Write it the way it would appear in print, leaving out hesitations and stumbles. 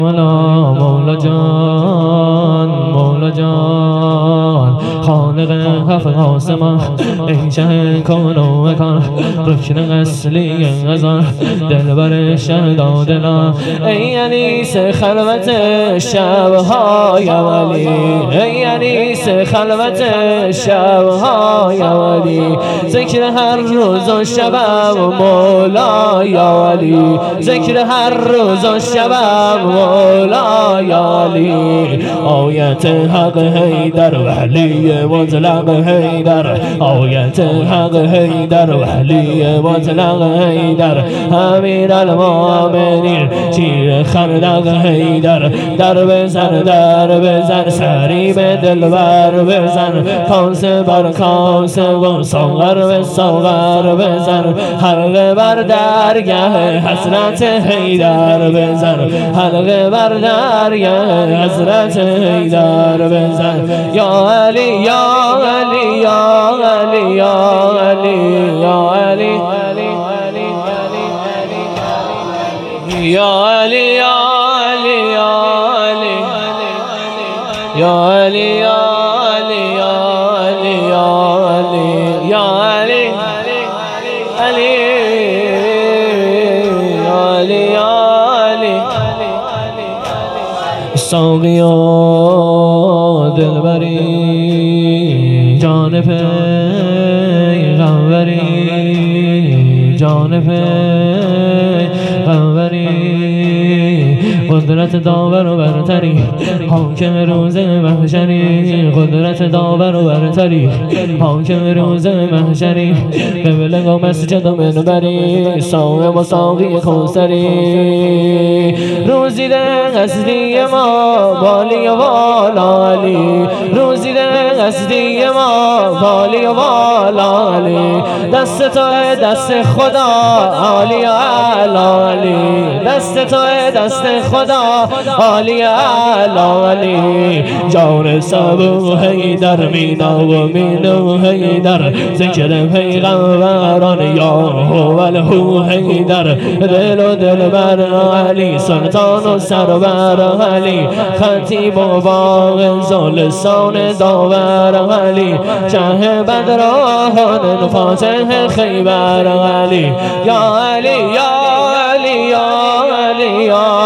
مولا مولا جان مولا جان خالق هفت آسمان ای شه کون و مکان رکن اصلی ازان دلبر شهدا دلان ای انیس خلوت شبهای ولی ای انیس خلوت شبهای ولی ذکر هر روز و شبم مولا یا ولی ذکر هر روز و شبم مولا یا علی آیت حق حیدر ولی مطلق حیدر آیت حق حیدر ولی مطلق حیدر امیر المؤمنین تیر خندق حیدر در بزن سری به دلبر بزن کاسه بر کاسه و ساغر به ساغر بزن حلقه بر درگه حضرت حیدر بزن حلقه بر درگه حضرت حیدر بزن یا علی یا علی یا علی یا علی یا علی یا علی یا علی یا علی یا علی یا علی یا علی یا علی علی علی علی ساقی و دلبری جان پیغمبری جان پیغمبری قدرت داور و برتری حاکم روز محشری قدرت داور و برتری حاکم روز محشری قبله و مسجد و منبری صاحب و ساقی کوثری روزی در قصدی ما بالی و والا علی روزی در قصدی ما بالی و والا علی دست تو دست خدا عالی علا علی دست تو دست خدا عالی علا علی جان سبو حیدر مینا و مینو حیدر ذکر پیغمبران یا هو الهو حیدر دل و دلبر علی سلطان و سرور علی خطیب و واعظ و لسان داور علی شه بدران فاتح خیبر علی یا علی یا علی یا علی یا